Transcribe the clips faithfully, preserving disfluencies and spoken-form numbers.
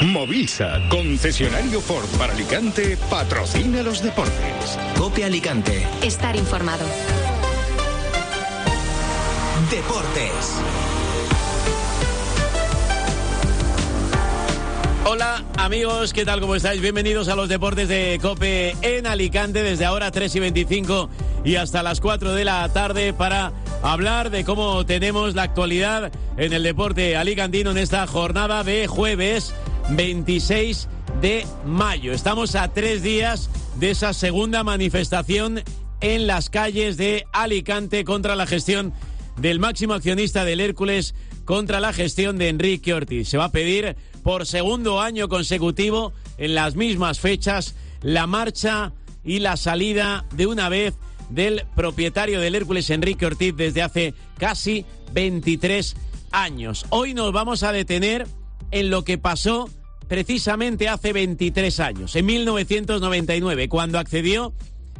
Movisa, concesionario Ford para Alicante, patrocina los deportes. COPE Alicante. Estar informado. Deportes. Hola amigos, ¿qué tal? ¿Cómo estáis? Bienvenidos a los deportes de COPE en Alicante, desde ahora tres y veinticinco y hasta las cuatro de la tarde para hablar de cómo tenemos la actualidad en el deporte alicantino en esta jornada de jueves veintiséis de mayo. Estamos a tres días de esa segunda manifestación en las calles de Alicante contra la gestión del máximo accionista del Hércules, contra la gestión de Enrique Ortiz. Se va a pedir por segundo año consecutivo, en las mismas fechas, la marcha y la salida de una vez del propietario del Hércules, Enrique Ortiz, desde hace casi veintitrés años. Hoy nos vamos a detener en lo que pasó precisamente hace veintitrés años, en mil novecientos noventa y nueve, cuando accedió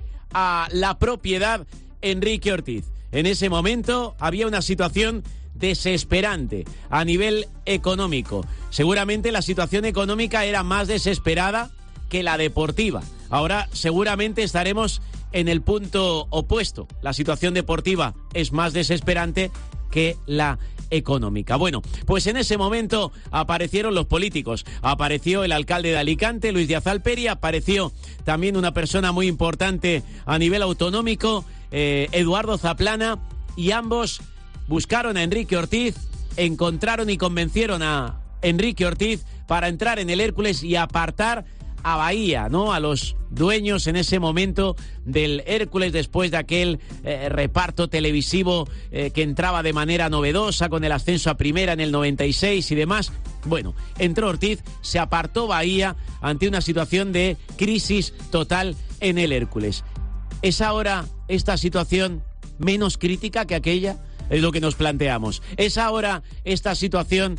a la propiedad Enrique Ortiz. En ese momento había una situación desesperante a nivel económico. Seguramente la situación económica era más desesperada que la deportiva. Ahora seguramente estaremos en el punto opuesto. La situación deportiva es más desesperante que la económica. Bueno, pues en ese momento aparecieron los políticos. Apareció el alcalde de Alicante, Luis Díaz Alperi, apareció también una persona muy importante a nivel autonómico, eh, Eduardo Zaplana, y ambos buscaron a Enrique Ortiz, encontraron y convencieron a Enrique Ortiz para entrar en el Hércules y apartar a Bahía, ¿no? A los dueños en ese momento del Hércules, después de aquel eh, reparto televisivo eh, que entraba de manera novedosa con el ascenso a primera en el noventa y seis y demás. Bueno, entró Ortiz, se apartó Bahía ante una situación de crisis total en el Hércules. ¿Es ahora esta situación menos crítica que aquella? Es lo que nos planteamos. ¿Es ahora esta situación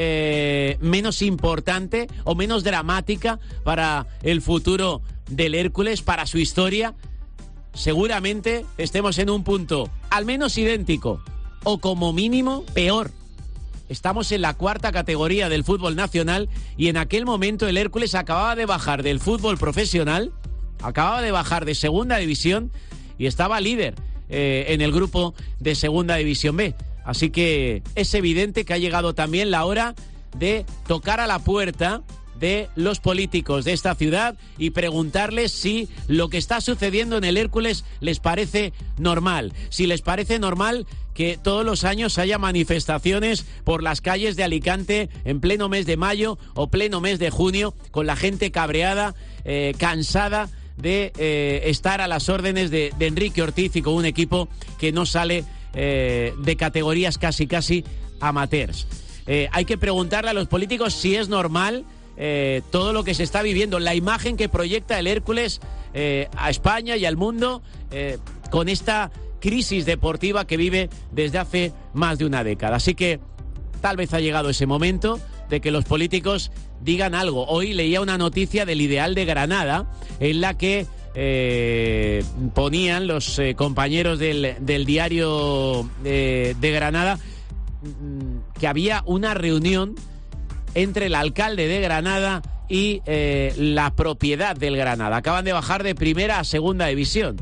eh, menos importante o menos dramática para el futuro del Hércules, para su historia? Seguramente estemos en un punto al menos idéntico o como mínimo peor. Estamos en la cuarta categoría del fútbol nacional y en aquel momento el Hércules acababa de bajar del fútbol profesional, acababa de bajar de segunda división y estaba líder Eh, en el grupo de Segunda División B. Así que es evidente que ha llegado también la hora de tocar a la puerta de los políticos de esta ciudad y preguntarles si lo que está sucediendo en el Hércules les parece normal, si les parece normal que todos los años haya manifestaciones por las calles de Alicante en pleno mes de mayo o pleno mes de junio, con la gente cabreada, eh, cansada de eh, estar a las órdenes de, de Enrique Ortiz y con un equipo que no sale eh, de categorías casi casi amateurs. Eh, hay que preguntarle a los políticos si es normal eh, todo lo que se está viviendo, la imagen que proyecta el Hércules eh, a España y al mundo eh, con esta crisis deportiva que vive desde hace más de una década. Así que tal vez ha llegado ese momento de que los políticos digan algo. Hoy leía una noticia del Ideal de Granada en la que eh, ponían los eh, compañeros del, del diario eh, de Granada que había una reunión entre el alcalde de Granada y eh, la propiedad del Granada. Acaban de bajar de primera a segunda división.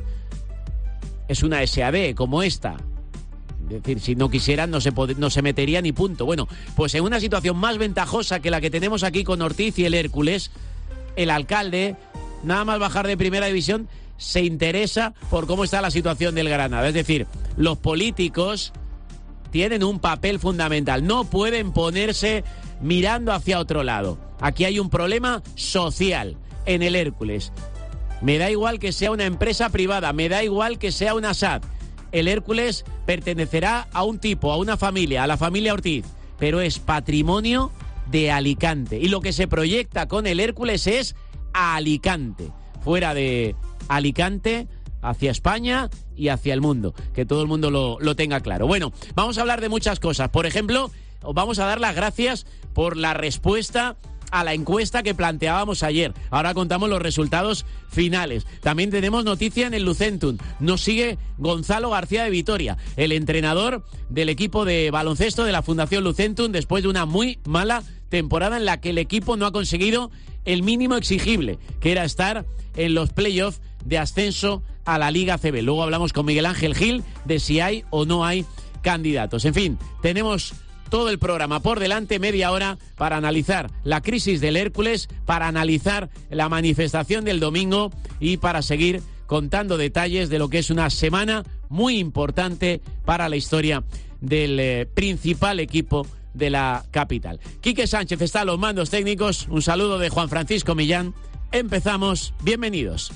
Es una S A D como esta. Es decir, si no quisieran no se, pod- no se metería ni punto. Bueno, pues en una situación más ventajosa que la que tenemos aquí con Ortiz y el Hércules, el alcalde, nada más bajar de primera división, se interesa por cómo está la situación del Granada. Es decir, los políticos tienen un papel fundamental. No pueden ponerse mirando hacia otro lado. Aquí hay un problema social en el Hércules. Me da igual que sea una empresa privada, me da igual que sea una S A D. El Hércules pertenecerá a un tipo, a una familia, a la familia Ortiz, pero es patrimonio de Alicante. Y lo que se proyecta con el Hércules es a Alicante. Fuera de Alicante, hacia España y hacia el mundo. Que todo el mundo lo, lo tenga claro. Bueno, vamos a hablar de muchas cosas. Por ejemplo, os vamos a dar las gracias por la respuesta a la encuesta que planteábamos ayer. Ahora contamos los resultados finales. También tenemos noticia en el Lucentum. Nos sigue Gonzalo García de Vitoria, el entrenador del equipo de baloncesto de la Fundación Lucentum, después de una muy mala temporada en la que el equipo no ha conseguido el mínimo exigible, que era estar en los playoffs de ascenso a la Liga A C B. Luego hablamos con Miguel Ángel Gil de si hay o no hay candidatos. En fin, tenemos todo el programa por delante, media hora, para analizar la crisis del Hércules, para analizar la manifestación del domingo y para seguir contando detalles de lo que es una semana muy importante para la historia del eh, principal equipo de la capital. Quique Sánchez está a los mandos técnicos. Un saludo de Juan Francisco Millán. Empezamos. Bienvenidos.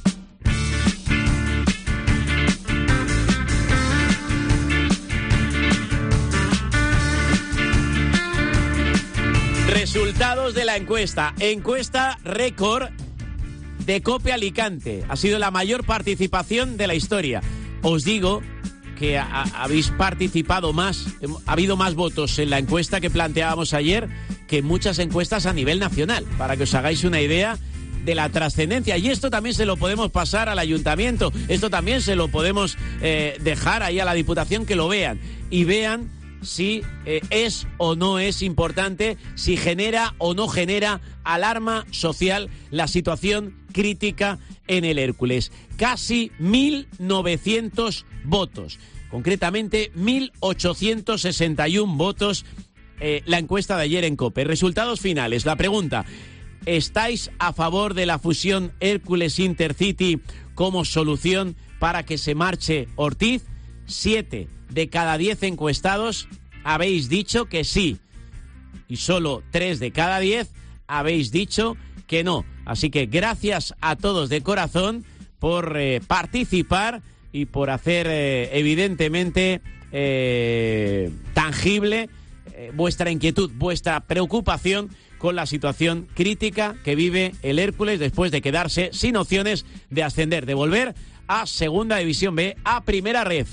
Resultados de la encuesta. Encuesta récord de COPE Alicante. Ha sido la mayor participación de la historia. Os digo que a, a, habéis participado más, ha habido más votos en la encuesta que planteábamos ayer que en muchas encuestas a nivel nacional, para que os hagáis una idea de la trascendencia. Y esto también se lo podemos pasar al ayuntamiento, esto también se lo podemos eh, dejar ahí a la Diputación, que lo vean y vean si eh, es o no es importante, si genera o no genera alarma social la situación crítica en el Hércules. Casi mil novecientos votos, concretamente mil ochocientos sesenta y uno votos, eh, la encuesta de ayer en COPE. Resultados finales. La pregunta: ¿estáis a favor de la fusión Hércules-Intercity como solución para que se marche Ortiz? Siete de cada diez encuestados habéis dicho que sí, y solo tres de cada diez habéis dicho que no. Así que gracias a todos de corazón por eh, participar y por hacer eh, evidentemente eh, tangible eh, vuestra inquietud, vuestra preocupación con la situación crítica que vive el Hércules después de quedarse sin opciones de ascender, de volver a Segunda División B, a Primera Ref.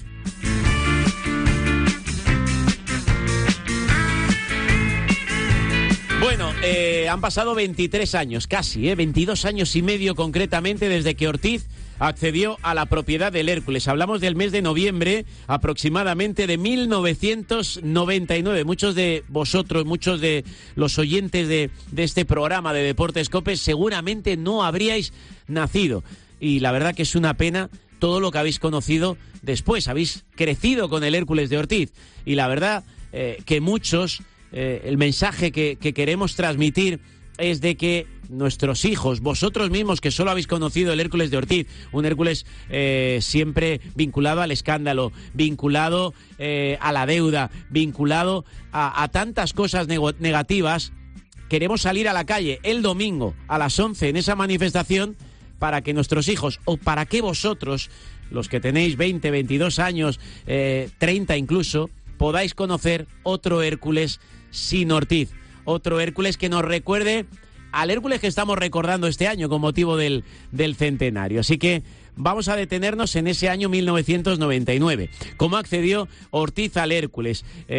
Bueno, eh, han pasado veintitrés años, casi, eh, veintidós años y medio concretamente, desde que Ortiz accedió a la propiedad del Hércules. Hablamos del mes de noviembre aproximadamente de mil novecientos noventa y nueve. Muchos de vosotros, muchos de los oyentes de, de este programa de Deportes COPE seguramente no habríais nacido. Y la verdad que es una pena todo lo que habéis conocido después. Habéis crecido con el Hércules de Ortiz. Y la verdad eh, que muchos... Eh, el mensaje que, que queremos transmitir es de que nuestros hijos, vosotros mismos que solo habéis conocido el Hércules de Ortiz, un Hércules eh, siempre vinculado al escándalo, vinculado eh, a la deuda, vinculado a, a tantas cosas neg- negativas, queremos salir a la calle el domingo a las once en esa manifestación para que nuestros hijos, o para que vosotros, los que tenéis veinte, veintidós años, eh, treinta incluso, podáis conocer otro Hércules sin Ortiz, otro Hércules que nos recuerde al Hércules que estamos recordando este año con motivo del, del centenario. Así que vamos a detenernos en ese año mil novecientos noventa y nueve. ¿Cómo accedió Ortiz al Hércules?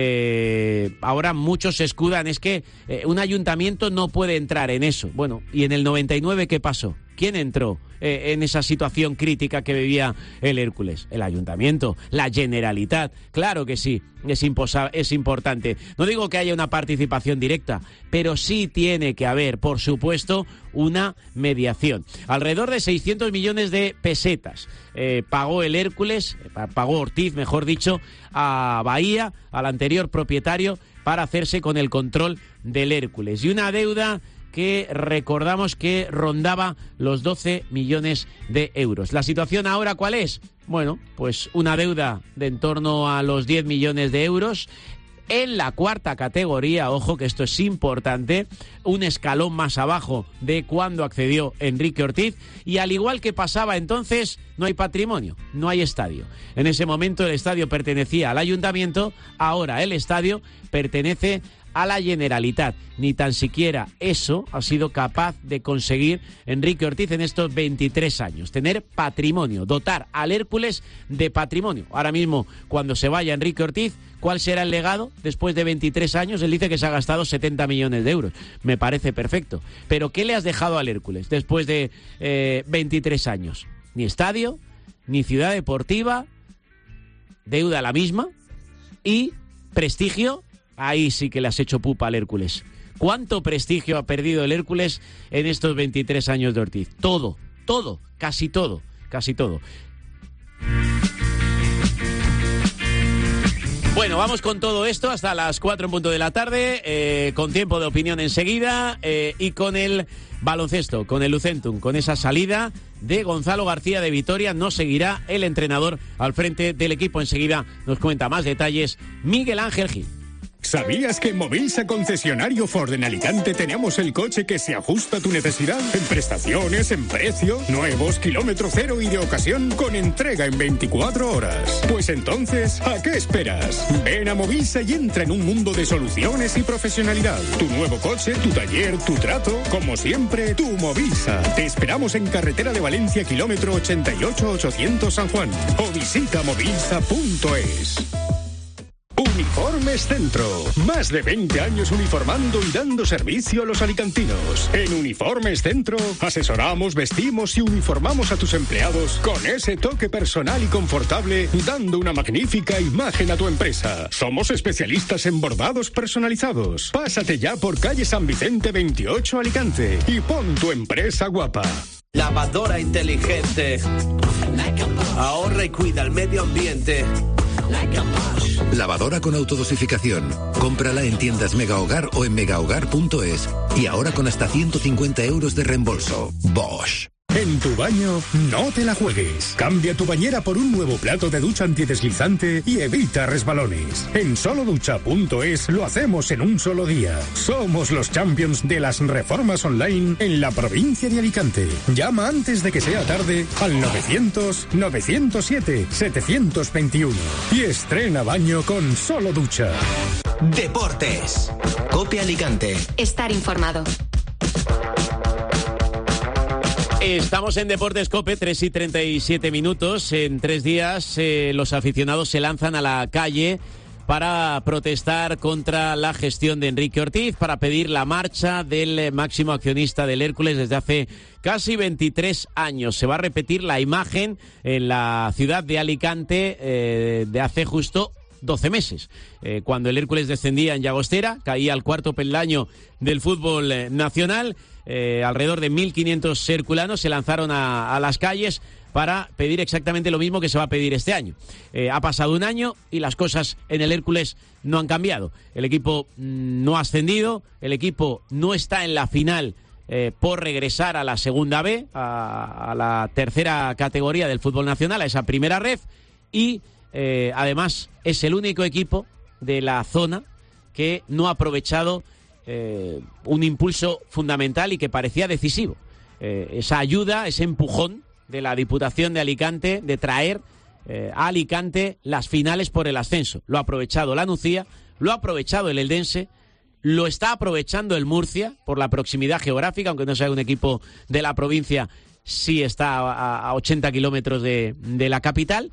Eh, ahora muchos se escudan, es que eh, un ayuntamiento no puede entrar en eso. Bueno, ¿y en el noventa y nueve qué pasó? ¿Quién entró eh, en esa situación crítica que vivía el Hércules? El ayuntamiento, la Generalitat. Claro que sí, es, imposa- es importante. No digo que haya una participación directa, pero sí tiene que haber, por supuesto, una mediación. Alrededor de seiscientos millones de pesetas eh, pagó el Hércules, pagó Ortiz, mejor dicho, a Bahía, al anterior propietario, para hacerse con el control del Hércules. Y una deuda que recordamos que rondaba los doce millones de euros. ¿La situación ahora cuál es? Bueno, pues una deuda de en torno a los diez millones de euros. En la cuarta categoría, ojo que esto es importante, un escalón más abajo de cuando accedió Enrique Ortiz, y al igual que pasaba entonces, no hay patrimonio, no hay estadio. En ese momento el estadio pertenecía al ayuntamiento, ahora el estadio pertenece a la Generalitat. Ni tan siquiera eso ha sido capaz de conseguir Enrique Ortiz en estos veintitrés años. Tener patrimonio, dotar al Hércules de patrimonio. Ahora mismo, cuando se vaya Enrique Ortiz, ¿cuál será el legado después de veintitrés años? Él dice que se ha gastado setenta millones de euros. Me parece perfecto. Pero ¿qué le has dejado al Hércules después de eh, veintitrés años? Ni estadio, ni ciudad deportiva, deuda la misma y prestigio. Ahí sí que le has hecho pupa al Hércules. ¿Cuánto prestigio ha perdido el Hércules en estos veintitrés años de Ortiz? Todo, todo, casi todo, casi todo. Bueno, vamos con todo esto hasta las cuatro en punto de la tarde, eh, con tiempo de opinión enseguida eh, y con el baloncesto, con el Lucentum, con esa salida de Gonzalo García de Vitoria. No seguirá el entrenador al frente del equipo. Enseguida nos cuenta más detalles Miguel Ángel Gil. ¿Sabías que en Movilsa Concesionario Ford en Alicante tenemos el coche que se ajusta a tu necesidad? En prestaciones, en precio, nuevos, kilómetro cero y de ocasión con entrega en veinticuatro horas. Pues entonces, ¿a qué esperas? Ven a Movilsa y entra en un mundo de soluciones y profesionalidad. Tu nuevo coche, tu taller, tu trato, como siempre, tu Movilsa. Te esperamos en carretera de Valencia, kilómetro ochenta y ocho ochocientos San Juan. O visita movilsa punto es. Uniformes Centro. Más de veinte años uniformando y dando servicio a los alicantinos. En Uniformes Centro asesoramos, vestimos y uniformamos a tus empleados con ese toque personal y confortable, dando una magnífica imagen a tu empresa. Somos especialistas en bordados personalizados. Pásate ya por calle San Vicente veintiocho Alicante y pon tu empresa guapa. Lavadora inteligente. Ahorra y cuida el medio ambiente. Lavadora con autodosificación. Cómprala en tiendas Mega Hogar o en megahogar punto es. Y ahora con hasta ciento cincuenta euros de reembolso. Bosch. En tu baño, no te la juegues. Cambia tu bañera por un nuevo plato de ducha antideslizante y evita resbalones. En solo ducha punto es lo hacemos en un solo día. Somos los champions de las reformas online en la provincia de Alicante. Llama antes de que sea tarde al novecientos novecientos siete setecientos veintiuno y estrena baño con Solo Ducha. Deportes. Cope Alicante. Estar informado. Estamos en Deportes COPE, tres y treinta y siete minutos. En tres días eh, los aficionados se lanzan a la calle para protestar contra la gestión de Enrique Ortiz, para pedir la marcha del máximo accionista del Hércules desde hace casi veintitrés años. Se va a repetir la imagen en la ciudad de Alicante eh, de hace justo doce meses, eh, cuando el Hércules descendía en Llagostera, caía al cuarto peldaño del fútbol eh, nacional. Eh, alrededor de mil quinientos herculanos se lanzaron a, a las calles para pedir exactamente lo mismo que se va a pedir este año. Eh, ha pasado un año y las cosas en el Hércules no han cambiado. El equipo mmm, no ha ascendido, el equipo no está en la final eh, por regresar a la segunda B, a, a la tercera categoría del fútbol nacional, a esa primera ref, y eh, además es el único equipo de la zona que no ha aprovechado Eh, un impulso fundamental y que parecía decisivo. Eh, esa ayuda, ese empujón de la Diputación de Alicante de traer eh, a Alicante las finales por el ascenso. Lo ha aprovechado la Nucía, lo ha aprovechado el Eldense, lo está aprovechando el Murcia por la proximidad geográfica, aunque no sea un equipo de la provincia, sí está a, a ochenta kilómetros de, de la capital.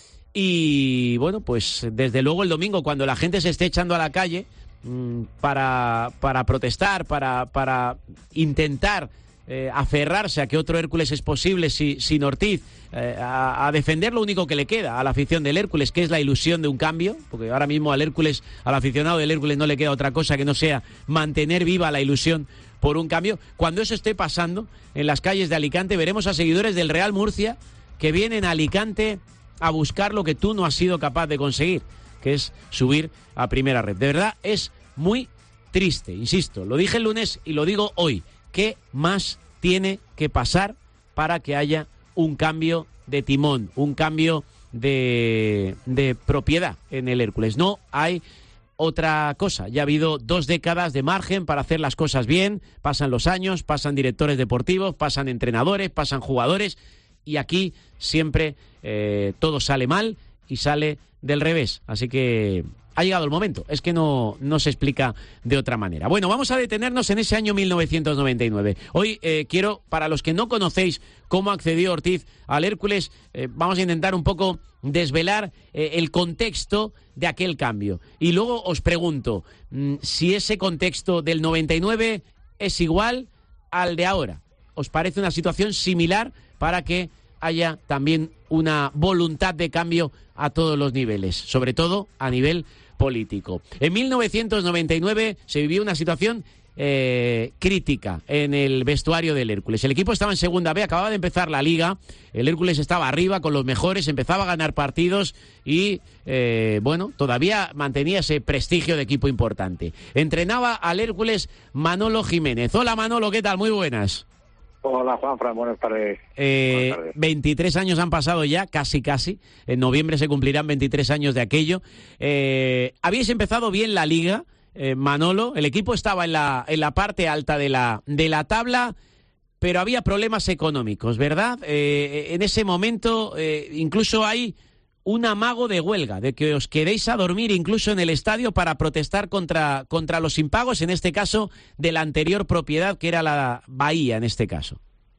Y bueno, pues desde luego el domingo, cuando la gente se esté echando a la calle para, para protestar, para, para intentar eh, aferrarse a que otro Hércules es posible si, sin Ortiz, eh, a, a defender lo único que le queda a la afición del Hércules, que es la ilusión de un cambio, porque ahora mismo al Hércules, al aficionado del Hércules no le queda otra cosa que no sea mantener viva la ilusión por un cambio. Cuando eso esté pasando en las calles de Alicante, veremos a seguidores del Real Murcia que vienen a Alicante a buscar lo que tú no has sido capaz de conseguir, que es subir a primera red. De verdad, es muy triste, insisto, lo dije el lunes y lo digo hoy. ¿Qué más tiene que pasar para que haya un cambio de timón, un cambio de, de propiedad en el Hércules? No hay otra cosa. Ya ha habido dos décadas de margen para hacer las cosas bien, pasan los años, pasan directores deportivos, pasan entrenadores, pasan jugadores, y aquí siempre eh, todo sale mal y sale del revés. Así que ha llegado el momento, es que no, no se explica de otra manera. Bueno, vamos a detenernos en ese año mil novecientos noventa y nueve. Hoy eh, quiero, para los que no conocéis cómo accedió Ortiz al Hércules, eh, vamos a intentar un poco desvelar eh, el contexto de aquel cambio. Y luego os pregunto mmm, si ese contexto del noventa y nueve es igual al de ahora. ¿Os parece una situación similar para que haya también una voluntad de cambio a todos los niveles, sobre todo a nivel político? En mil novecientos noventa y nueve se vivió una situación eh, crítica en el vestuario del Hércules. El equipo estaba en segunda B, acababa de empezar la Liga, el Hércules estaba arriba con los mejores, empezaba a ganar partidos y, eh, bueno, todavía mantenía ese prestigio de equipo importante. Entrenaba al Hércules Manolo Jiménez. Hola Manolo, ¿qué tal? Muy buenas. Hola Juanfran, buenas tardes. Eh, buenas tardes. veintitrés años han pasado ya, casi casi. En noviembre se cumplirán veintitrés años de aquello. Eh, habíais empezado bien la Liga, eh, Manolo. El equipo estaba en la, en la parte alta de la, de la tabla, pero había problemas económicos, ¿verdad? Eh, en ese momento eh, incluso hay un amago de huelga, de que os quedéis a dormir incluso en el estadio para protestar contra, contra los impagos, en este caso de la anterior propiedad, que era la Bahía, en este caso.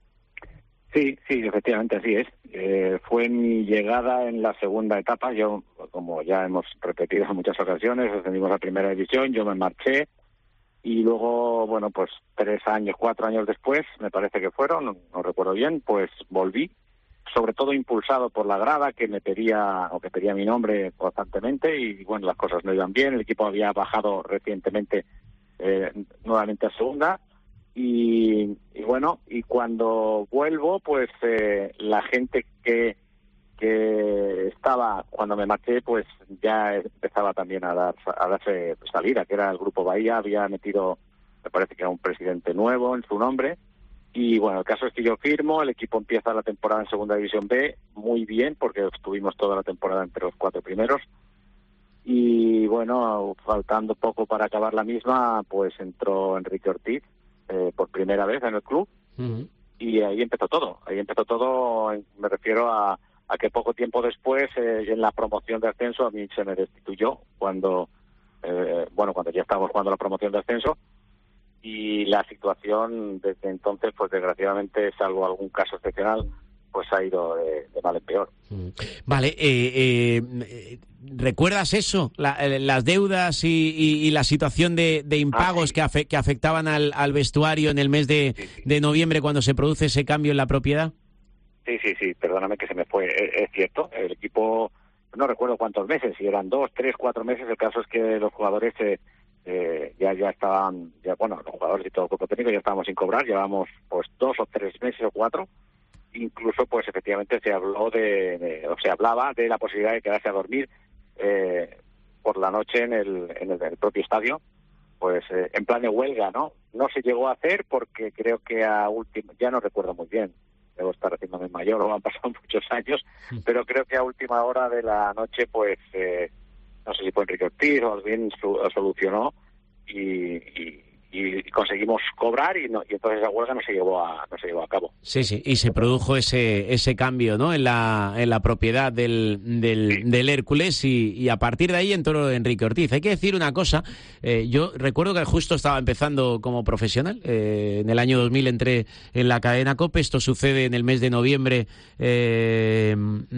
Sí, sí, efectivamente así es. Eh, fue mi llegada en la segunda etapa. Yo, como ya hemos repetido en muchas ocasiones, ascendimos a primera división, yo me marché y luego, bueno, pues tres años, cuatro años después, me parece que fueron, no, no recuerdo bien, pues volví, sobre todo impulsado por la grada que me pedía o que pedía mi nombre constantemente y, bueno, las cosas no iban bien. El equipo había bajado recientemente eh, nuevamente a segunda. Y, y bueno, y cuando vuelvo, pues eh, la gente que que estaba cuando me marché, pues ya empezaba también a dar a darse salida, que era el Grupo Bahía, había metido, me parece que era un presidente nuevo en su nombre, y bueno, el caso es que yo firmo, el equipo empieza la temporada en Segunda División B, muy bien, porque estuvimos toda la temporada entre los cuatro primeros, y bueno, faltando poco para acabar la misma, pues entró Enrique Ortiz, Eh, por primera vez en el club, uh-huh. Y ahí empezó todo, ahí empezó todo, me refiero a, a que poco tiempo después, eh, en la promoción de ascenso, a mí se me destituyó cuando, eh, bueno, cuando ya estábamos jugando la promoción de ascenso, y la situación desde entonces, pues desgraciadamente, salvo algún caso excepcional, pues ha ido de, de mal en peor. Vale, eh, eh, ¿recuerdas eso? La, las deudas y, y, y la situación de, de impagos ah, sí. que, afe, que afectaban al, al vestuario en el mes de, sí, sí. de noviembre cuando se produce ese cambio en la propiedad. Sí, sí, sí, perdóname que se me fue. Es, es cierto, el equipo, no recuerdo cuántos meses, si eran dos, tres, cuatro meses, el caso es que los jugadores eh, eh, ya ya estaban, ya bueno, los jugadores y todo el cuerpo técnico ya estábamos sin cobrar, llevábamos pues dos o tres meses o cuatro. Incluso, pues efectivamente se habló de, de, o se hablaba de la posibilidad de quedarse a dormir eh, por la noche en el, en el, en el propio estadio, pues eh, en plan de huelga, ¿no? No se llegó a hacer porque creo que a último, ya no recuerdo muy bien, debo estar haciéndome mayor o han pasado muchos años, pero creo que a última hora de la noche, pues eh, no sé si fue Enrique Ortiz o alguien su, solucionó y, y y conseguimos cobrar y, no, y entonces la huelga no se llevó a no se llevó a cabo. Sí, sí, y se produjo ese ese cambio, ¿no? En la en la propiedad del del, sí. del Hércules y, y a partir de ahí entró Enrique Ortiz. Hay que decir una cosa, eh, yo recuerdo que justo estaba empezando como profesional, eh, en el año dos mil entré en la cadena COPE, esto sucede en el mes de noviembre eh,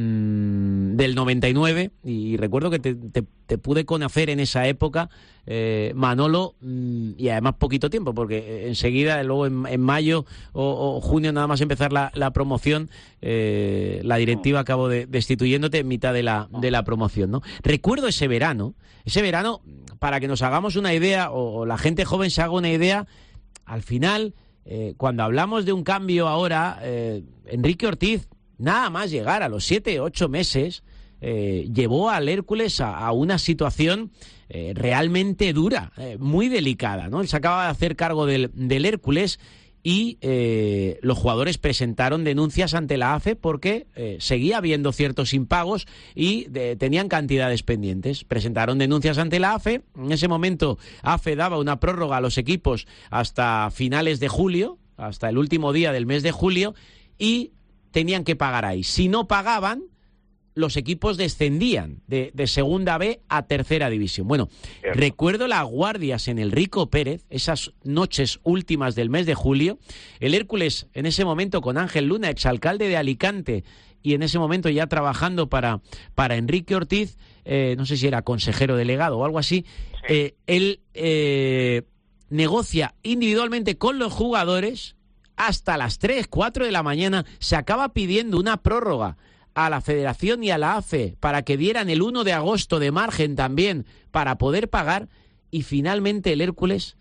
mmm, del noventa y nueve y recuerdo que te, te, te pude conocer en esa época, eh, Manolo, mmm, y además poquito tiempo, porque enseguida, luego en, en mayo o, o junio, nada más empezar la, la promoción, eh, la directiva acabó de, destituyéndote en mitad de la, de la promoción, ¿no? Recuerdo ese verano, ese verano, para que nos hagamos una idea, o, o la gente joven se haga una idea, al final, eh, cuando hablamos de un cambio ahora, eh, Enrique Ortiz, nada más llegar a los siete, ocho meses, eh, llevó al Hércules a, a una situación Eh, realmente dura, eh, muy delicada, ¿no? Él se acaba de hacer cargo del, del Hércules y eh, los jugadores presentaron denuncias ante la A F E porque eh, seguía habiendo ciertos impagos y de, tenían cantidades pendientes. Presentaron denuncias ante la A F E. En ese momento A F E daba una prórroga a los equipos hasta finales de julio, hasta el último día del mes de julio, y tenían que pagar ahí. Si no pagaban, los equipos descendían de, de segunda B a tercera división. Bueno, Cierto. recuerdo las guardias en el Rico Pérez, esas noches últimas del mes de julio. El Hércules, en ese momento, con Ángel Luna, exalcalde de Alicante, y en ese momento ya trabajando para, para Enrique Ortiz, eh, no sé si era consejero delegado o algo así, sí. eh, él eh, negocia individualmente con los jugadores hasta las tres, cuatro de la mañana, se acaba pidiendo una prórroga a la Federación y a la A F E para que dieran el uno de agosto de margen también para poder pagar, y finalmente el Hércules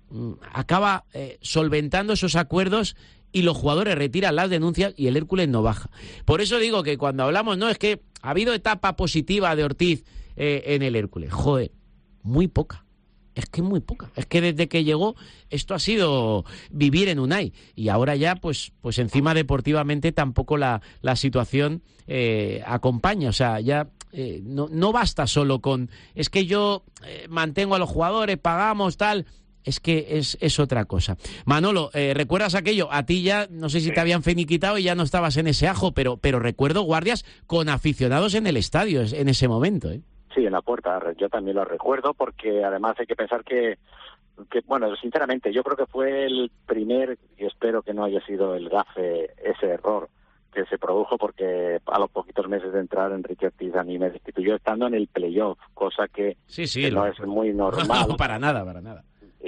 acaba eh, solventando esos acuerdos y los jugadores retiran las denuncias y el Hércules no baja. Por eso digo que cuando hablamos, no, es que ha habido etapa positiva de Ortiz eh, en el Hércules. Joder, muy poca. Es que muy poca. Es que desde que llegó esto ha sido vivir en Unai. Y ahora ya, pues, pues encima deportivamente tampoco la, la situación eh, acompaña. O sea, ya eh, no, no basta solo con... Es que yo eh, mantengo a los jugadores, pagamos, tal... Es que es, es otra cosa. Manolo, eh, ¿recuerdas aquello? A ti ya, no sé si sí. te habían finiquitado y ya no estabas en ese ajo, pero, pero recuerdo guardias con aficionados en el estadio en ese momento, ¿eh? Sí, en la puerta. Yo también lo recuerdo porque además hay que pensar que, que, bueno, sinceramente, yo creo que fue el primer, y espero que no haya sido el gafe, ese error que se produjo porque a los poquitos meses de entrar Enrique Ortiz a mí me destituyó estando en el playoff, cosa que, sí, sí, que lo, no es muy normal. No, para nada, para nada.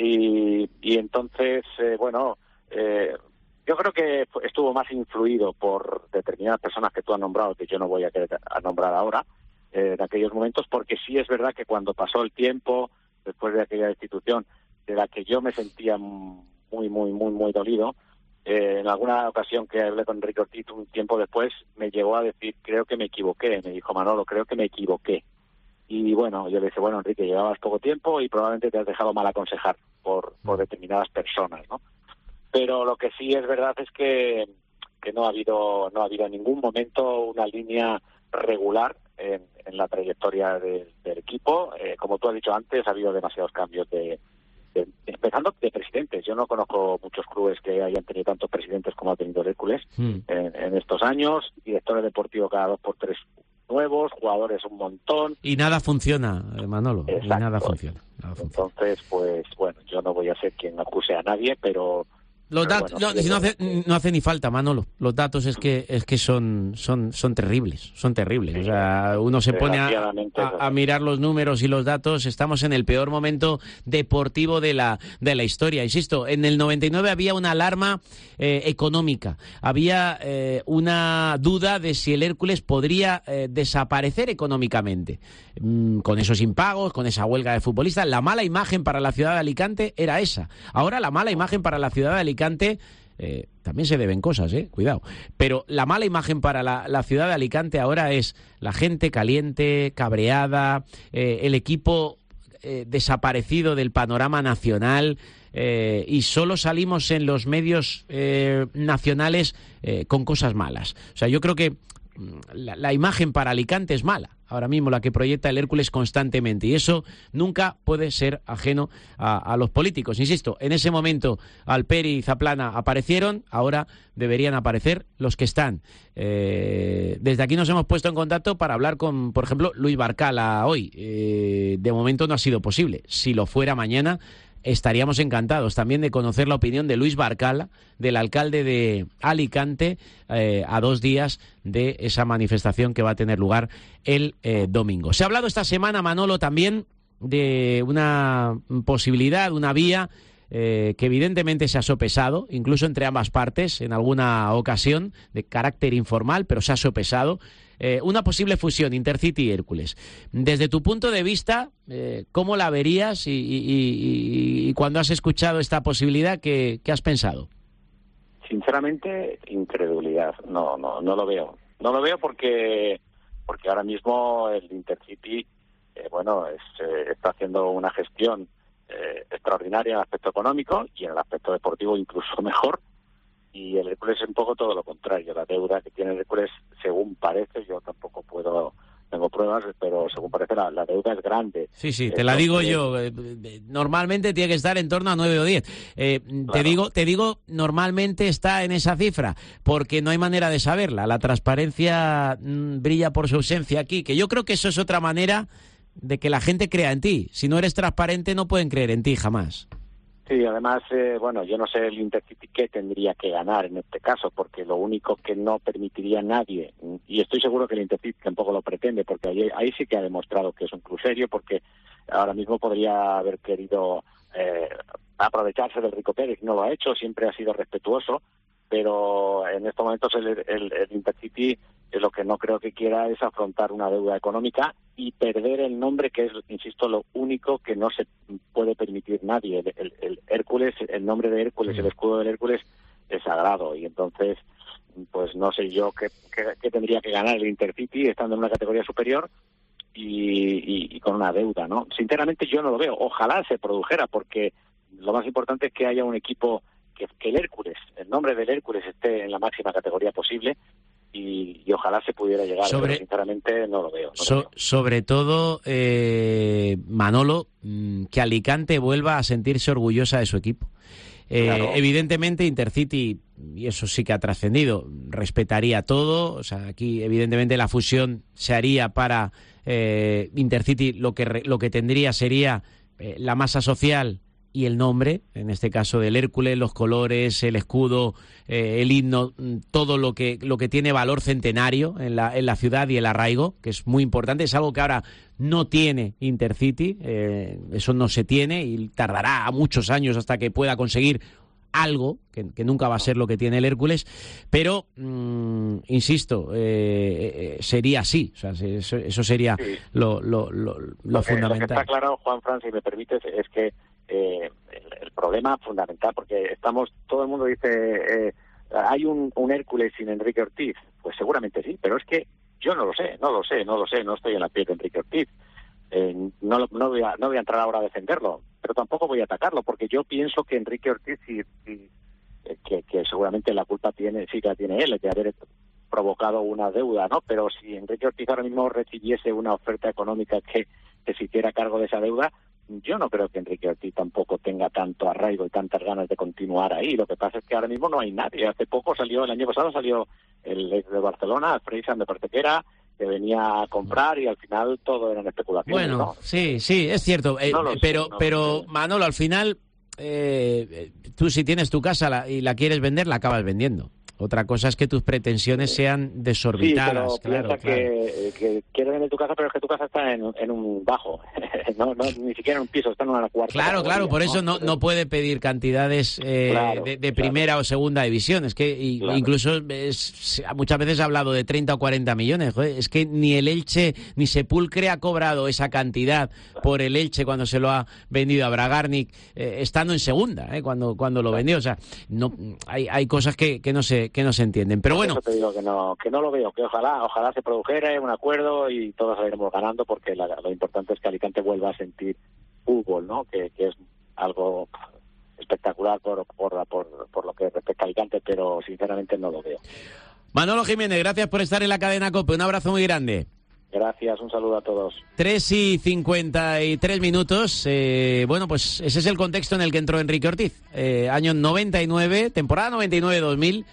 Y, y entonces, eh, bueno, eh, yo creo que estuvo más influido por determinadas personas que tú has nombrado, que yo no voy a, querer, a nombrar ahora, eh, en aquellos momentos, porque sí es verdad que cuando pasó el tiempo, después de aquella destitución, de la que yo me sentía muy, muy, muy, muy dolido, eh, en alguna ocasión que hablé con Enrique Ortiz un tiempo después, me llegó a decir, creo que me equivoqué, me dijo Manolo, creo que me equivoqué. Y bueno, yo le dije, bueno, Enrique, llevabas poco tiempo y probablemente te has dejado mal aconsejar por, por determinadas personas, ¿no? Pero lo que sí es verdad es que, que no ha habido no ha habido en ningún momento una línea regular en, en la trayectoria de, del equipo. Eh, como tú has dicho antes, ha habido demasiados cambios de, de, empezando de presidentes. Yo no conozco muchos clubes que hayan tenido tantos presidentes como ha tenido el Hércules mm. en, en estos años, directores deportivos cada dos por tres nuevos, jugadores un montón. Y nada funciona, Manolo. Exacto. Y nada funciona, nada funciona. Entonces, pues, bueno, yo no voy a ser quien acuse a nadie, pero... Los datos bueno, no, no, hace, no hace ni falta, Manolo. Los datos es que es que son son son terribles, son terribles. Sí, o sea, uno se pone a, a, a mirar los números y los datos. Estamos en el peor momento deportivo de la de la historia. Insisto, en el noventa y nueve había una alarma eh, económica, había eh, una duda de si el Hércules podría eh, desaparecer económicamente mm, con esos impagos, con esa huelga de futbolistas. La mala imagen para la ciudad de Alicante era esa. Ahora la mala imagen para la ciudad de Alicante Eh, también se deben cosas, eh, cuidado. Pero la mala imagen para la, la ciudad de Alicante ahora es la gente caliente, cabreada, eh, el equipo eh, desaparecido del panorama nacional eh, y solo salimos en los medios eh, nacionales eh, con cosas malas. O sea, yo creo que la, la imagen para Alicante es mala. Ahora mismo la que proyecta el Hércules constantemente, y eso nunca puede ser ajeno a, a los políticos. Insisto, en ese momento Alperi y Zaplana aparecieron, ahora deberían aparecer los que están. Eh, desde aquí nos hemos puesto en contacto para hablar con, por ejemplo, Luis Barcala hoy. Eh, de momento no ha sido posible. Si lo fuera mañana, estaríamos encantados también de conocer la opinión de Luis Barcala, del alcalde de Alicante, eh, a dos días de esa manifestación que va a tener lugar el eh, domingo. Se ha hablado esta semana, Manolo, también de una posibilidad, una vía eh, que evidentemente se ha sopesado, incluso entre ambas partes, en alguna ocasión, de carácter informal, pero se ha sopesado, eh, una posible fusión Intercity y Hércules. Desde tu punto de vista, eh, ¿cómo la verías y, y, y, y cuando has escuchado esta posibilidad, qué, qué has pensado? Sinceramente, incredulidad. No, no, no lo veo. No lo veo porque porque ahora mismo el Intercity, eh, bueno, es, eh, está haciendo una gestión eh, extraordinaria en el aspecto económico y en el aspecto deportivo incluso mejor. Y el Hércules es un poco todo lo contrario. La deuda que tiene el Hércules, según parece, yo tampoco puedo, tengo pruebas, pero según parece la, la deuda es grande. Sí, sí, te Entonces, la digo yo. Normalmente tiene que estar en torno a nueve o diez. Eh, claro. Te digo, te digo, normalmente está en esa cifra, porque no hay manera de saberla. La transparencia mmm, brilla por su ausencia aquí, que yo creo que eso es otra manera de que la gente crea en ti. Si no eres transparente, no pueden creer en ti jamás. Sí, además, eh, bueno, yo no sé el Intercity qué tendría que ganar en este caso, porque lo único que no permitiría a nadie, y estoy seguro que el Intercity tampoco lo pretende, porque ahí, ahí sí que ha demostrado que es un club serio, porque ahora mismo podría haber querido eh, aprovecharse del Rico Pérez, no lo ha hecho, siempre ha sido respetuoso, pero en estos momentos el, el, el Intercity lo que no creo que quiera es afrontar una deuda económica y perder el nombre, que es, insisto, lo único que no se puede permitir nadie. El, el, el Hércules, el nombre de Hércules, el escudo del Hércules es sagrado, y entonces pues no sé yo qué, qué, qué tendría que ganar el Intercity estando en una categoría superior y, y, y con una deuda, ¿no? Sinceramente yo no lo veo. Ojalá se produjera, porque lo más importante es que haya un equipo, que, que el Hércules, el nombre del Hércules esté en la máxima categoría posible, y, y ojalá se pudiera llegar, sobre, pero sinceramente no lo veo. No so, lo veo. Sobre todo, eh, Manolo, que Alicante vuelva a sentirse orgullosa de su equipo. Eh, claro. Evidentemente Intercity, y eso sí que ha trascendido, respetaría todo. O sea, aquí evidentemente la fusión se haría para eh, Intercity, lo que, lo que tendría sería eh, la masa social y el nombre, en este caso del Hércules, los colores, el escudo, eh, el himno, todo lo que lo que tiene valor centenario en la, en la ciudad, y el arraigo, que es muy importante. Es algo que ahora no tiene Intercity, eh, eso no se tiene, y tardará muchos años hasta que pueda conseguir algo, que, que nunca va a ser lo que tiene el Hércules, pero, mmm, insisto, eh, eh, sería así. O sea, eso, eso sería sí. lo, lo, lo, lo, lo que, fundamental. Lo que está claro, Juan Fran, si me permites, es que Eh, el, el problema fundamental, porque estamos, todo el mundo dice, eh, hay un, un Hércules sin Enrique Ortiz. Pues seguramente sí, pero es que yo no lo sé, no lo sé, no lo sé, no estoy en la piel de Enrique Ortiz. Eh, no, no, voy a, no voy a entrar ahora a defenderlo, pero tampoco voy a atacarlo, porque yo pienso que Enrique Ortiz, sí, sí, eh, que, que seguramente la culpa tiene, sí que la tiene él, de haber provocado una deuda, ¿no? Pero si Enrique Ortiz ahora mismo recibiese una oferta económica que, que se hiciera cargo de esa deuda, yo no creo que Enrique Ortiz tampoco tenga tanto arraigo y tantas ganas de continuar ahí. Lo que pasa es que ahora mismo no hay nadie. Hace poco salió, el año pasado salió el ex de Barcelona, Freisan de Partequera, que venía a comprar, y al final todo eran especulaciones. Bueno, ¿no? sí, sí, es cierto. Eh, no pero, sé, no pero Manolo, al final, eh, tú si tienes tu casa la, y la quieres vender, la acabas vendiendo. Otra cosa es que tus pretensiones sean desorbitadas. Sí, pero claro, piensa claro. Que, que quieres vender tu casa, pero es que tu casa está en, en un bajo, no, no, ni siquiera en un piso, está en una cuarta. Claro, categoría, claro, por eso no, no puede pedir cantidades eh, claro, de, de primera claro. o segunda división. Es que y, claro. incluso es, muchas veces ha hablado de treinta o cuarenta millones. Joder, es que ni el Elche, ni Sepulcre ha cobrado esa cantidad claro. por el Elche cuando se lo ha vendido a Bragarnik, eh, estando en segunda, eh, cuando, cuando lo claro. vendió. O sea, no, hay, hay cosas que, que no se que no se entienden, pero bueno. Por eso te digo que no, que no lo veo, que ojalá, ojalá se produjera un acuerdo y todos saliremos ganando, porque la, lo importante es que Alicante vuelva a sentir fútbol, ¿no? Que, que es algo espectacular por, por, por, por lo que respecta a Alicante, pero sinceramente no lo veo. Manolo Jiménez, gracias por estar en la cadena COPE, un abrazo muy grande. Gracias, un saludo a todos. tres y cincuenta y tres minutos. Eh, bueno, pues ese es el contexto en el que entró Enrique Ortiz. Eh, año noventa y nueve, temporada noventa y nueve dos mil.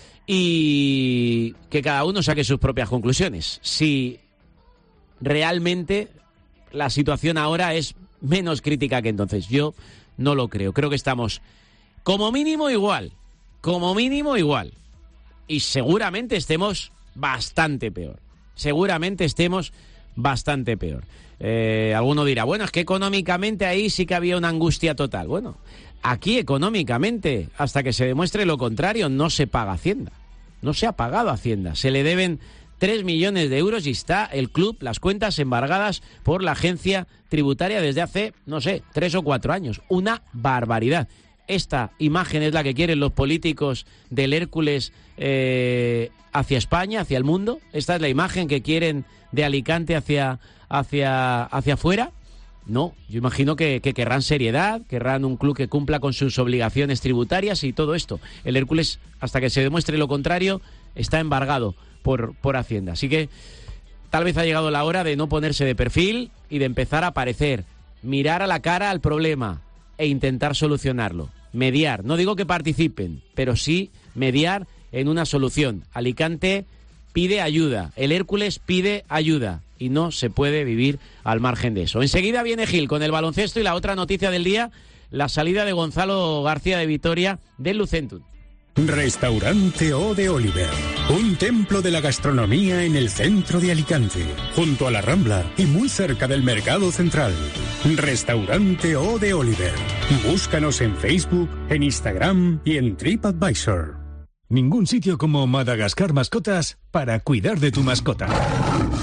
Y que cada uno saque sus propias conclusiones. Si realmente la situación ahora es menos crítica que entonces. Yo no lo creo. Creo que estamos como mínimo igual. Como mínimo igual. Y seguramente estemos bastante peor. Seguramente estemos bastante peor. Eh, alguno dirá, bueno, es que económicamente ahí sí que había una angustia total. Bueno, aquí económicamente, hasta que se demuestre lo contrario, no se paga Hacienda. No se ha pagado Hacienda. Se le deben tres millones de euros y está el club, las cuentas embargadas por la agencia tributaria desde hace, no sé, tres o cuatro años. Una barbaridad. Esta imagen es la que quieren los políticos del Hércules eh, hacia España, hacia el mundo. Esta es la imagen que quieren de Alicante hacia, hacia, hacia afuera. No, yo imagino que, que querrán seriedad, querrán un club que cumpla con sus obligaciones tributarias y todo esto. El Hércules, hasta que se demuestre lo contrario, está embargado por, por Hacienda. Así que tal vez ha llegado la hora de no ponerse de perfil y de empezar a aparecer, mirar a la cara al problema e intentar solucionarlo. Mediar, no digo que participen, pero sí mediar en una solución. Alicante pide ayuda, el Hércules pide ayuda y no se puede vivir al margen de eso. Enseguida viene Gil con el baloncesto y la otra noticia del día, la salida de Gonzalo García de Vitoria del Lucentum. Restaurante O de Oliver, un templo de la gastronomía en el centro de Alicante, junto a la Rambla y muy cerca del Mercado Central. Restaurante O de Oliver. Búscanos en Facebook, en Instagram y en TripAdvisor. Ningún sitio como Madagascar Mascotas para cuidar de tu mascota.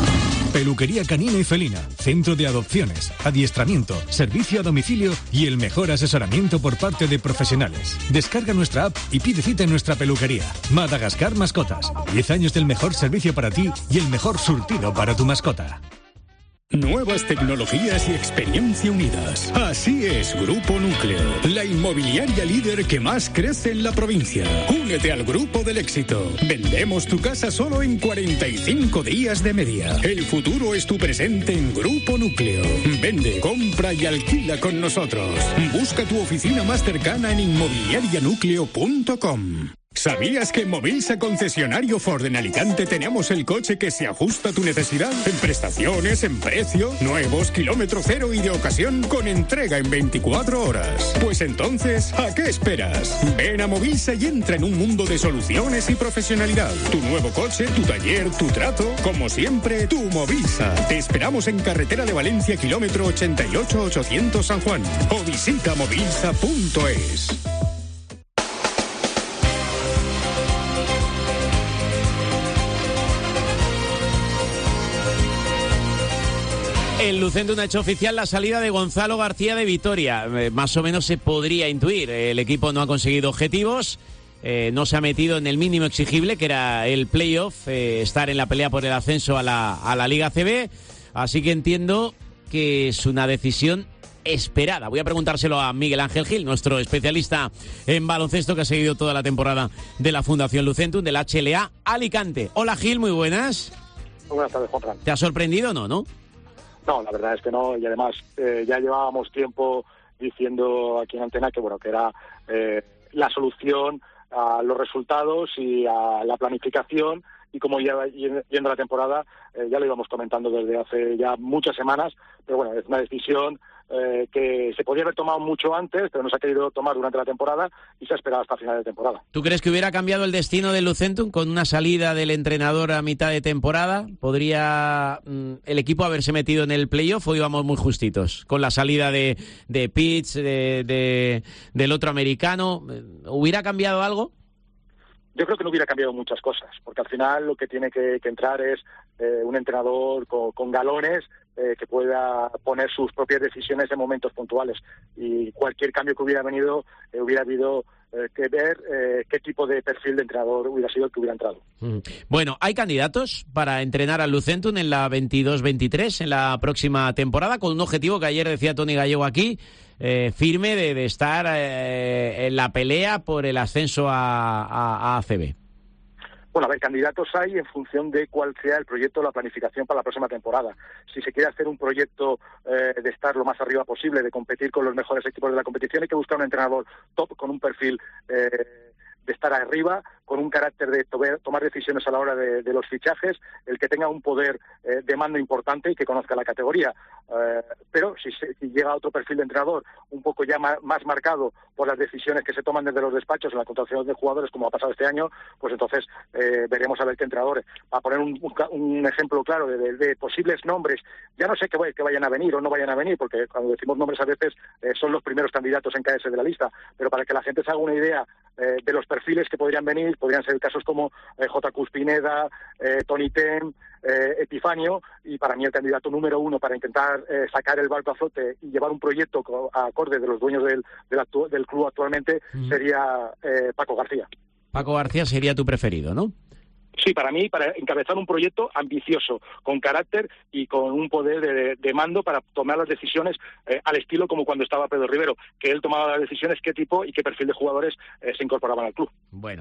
Peluquería canina y felina, centro de adopciones, adiestramiento, servicio a domicilio y el mejor asesoramiento por parte de profesionales. Descarga nuestra app y pide cita en nuestra peluquería. Madagascar Mascotas. diez años del mejor servicio para ti y el mejor surtido para tu mascota. Nuevas tecnologías y experiencia unidas. Así es Grupo Núcleo, la inmobiliaria líder que más crece en la provincia. Únete al Grupo del Éxito. Vendemos tu casa solo en cuarenta y cinco días de media. El futuro es tu presente en Grupo Núcleo. Vende, compra y alquila con nosotros. Busca tu oficina más cercana en inmobiliaria núcleo punto com. ¿Sabías que en Movilsa concesionario Ford en Alicante tenemos el coche que se ajusta a tu necesidad? En prestaciones, en precio, nuevos, kilómetro cero y de ocasión con entrega en veinticuatro horas. Pues entonces, ¿a qué esperas? Ven a Movilsa y entra en un mundo de soluciones y profesionalidad. Tu nuevo coche, tu taller, tu trato, como siempre, tu Movilsa. Te esperamos en carretera de Valencia, kilómetro ochenta y ocho ochocientos San Juan. O visita movilsa punto es. El Lucentum ha hecho oficial la salida de Gonzalo García de Vitoria. Eh, más o menos se podría intuir. El equipo no ha conseguido objetivos, eh, no se ha metido en el mínimo exigible, que era el playoff, eh, estar en la pelea por el ascenso a la, a la Liga C B. Así que entiendo que es una decisión esperada. Voy a preguntárselo a Miguel Ángel Gil, nuestro especialista en baloncesto que ha seguido toda la temporada de la Fundación Lucentum, del H L A Alicante. Hola Gil, muy buenas. Muy buenas tardes, Juanfran. ¿Te ha sorprendido o no, no? No, la verdad es que no, y además eh, ya llevábamos tiempo diciendo aquí en Antena que bueno que era eh, la solución a los resultados y a la planificación, y como ya yendo la temporada, eh, ya lo íbamos comentando desde hace ya muchas semanas, pero bueno, es una decisión eh, que se podía haber tomado mucho antes, pero no se ha querido tomar durante la temporada y se ha esperado hasta final de temporada. ¿Tú crees que hubiera cambiado el destino del Lucentum con una salida del entrenador a mitad de temporada? ¿Podría mm, el equipo haberse metido en el playoff o íbamos muy justitos? Con la salida de, de Pitts, de, de, del otro americano, ¿hubiera cambiado algo? Yo creo que no hubiera cambiado muchas cosas, porque al final lo que tiene que, que entrar es eh, un entrenador con, con galones eh, que pueda poner sus propias decisiones en momentos puntuales. Y cualquier cambio que hubiera venido, eh, hubiera habido eh, que ver eh, qué tipo de perfil de entrenador hubiera sido el que hubiera entrado. Mm. Bueno, ¿hay candidatos para entrenar al Lucentum en la veintidós veintitrés, en la próxima temporada, con un objetivo que ayer decía Toni Gallego aquí, Eh, firme de, de estar eh, en la pelea por el ascenso a, a, a A C B? Bueno, a ver, candidatos hay en función de cuál sea el proyecto o la planificación para la próxima temporada. Si se quiere hacer un proyecto eh, de estar lo más arriba posible, de competir con los mejores equipos de la competición, hay que buscar un entrenador top con un perfil eh, de estar arriba, con un carácter de to- tomar decisiones a la hora de, de los fichajes, el que tenga un poder eh, de mando importante y que conozca la categoría. Eh, pero si, se, si llega otro perfil de entrenador un poco ya ma- más marcado por las decisiones que se toman desde los despachos en la contratación de jugadores, como ha pasado este año, pues entonces eh, veremos a ver qué entrenadores. Para poner un, un ejemplo claro de, de, de posibles nombres, ya no sé que, que vayan a venir o no vayan a venir, porque cuando decimos nombres a veces eh, son los primeros candidatos en caerse de la lista, pero para que la gente se haga una idea eh, de los perfiles que podrían venir, podrían ser casos como eh, J. Pineda, eh, Tony Ten, eh, Epifanio, y para mí el candidato número uno para intentar eh, sacar el barco a flote y llevar un proyecto co- a acorde de los dueños del, del, actu- del club actualmente mm. sería eh, Paco García. Paco García sería tu preferido, ¿no? Sí, para mí, para encabezar un proyecto ambicioso, con carácter y con un poder de, de mando para tomar las decisiones eh, al estilo como cuando estaba Pedro Rivero, que él tomaba las decisiones, qué tipo y qué perfil de jugadores eh, se incorporaban al club. Bueno,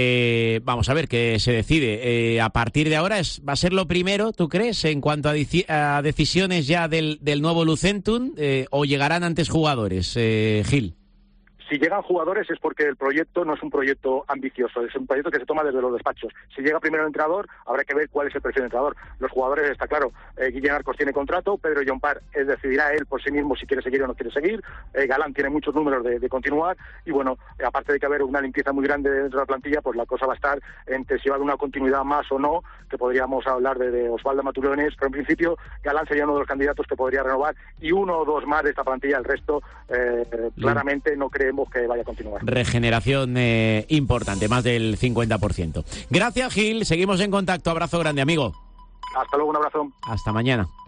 eh, vamos a ver qué se decide. Eh, a partir de ahora es, va a ser lo primero, ¿tú crees, en cuanto a, dici- a decisiones ya del, del nuevo Lucentum, eh, o llegarán antes jugadores, eh, Gil? Si llegan jugadores es porque el proyecto no es un proyecto ambicioso, es un proyecto que se toma desde los despachos. Si llega primero el entrenador, habrá que ver cuál es el perfil del entrenador. Los jugadores, está claro, eh, Guillén Arcos tiene contrato, Pedro Llompar eh, decidirá él por sí mismo si quiere seguir o no quiere seguir, eh, Galán tiene muchos números de, de continuar, y bueno, eh, aparte de que haber una limpieza muy grande dentro de la plantilla, pues la cosa va a estar entre si va a haber una continuidad más o no, que podríamos hablar de, de Osvaldo Matulones, pero en principio Galán sería uno de los candidatos que podría renovar, y uno o dos más de esta plantilla, el resto eh, claramente no creemos que vaya a continuar. Regeneración eh, importante, más del cincuenta por ciento. Gracias, Gil. Seguimos en contacto. Abrazo grande, amigo. Hasta luego, un abrazo. Hasta mañana.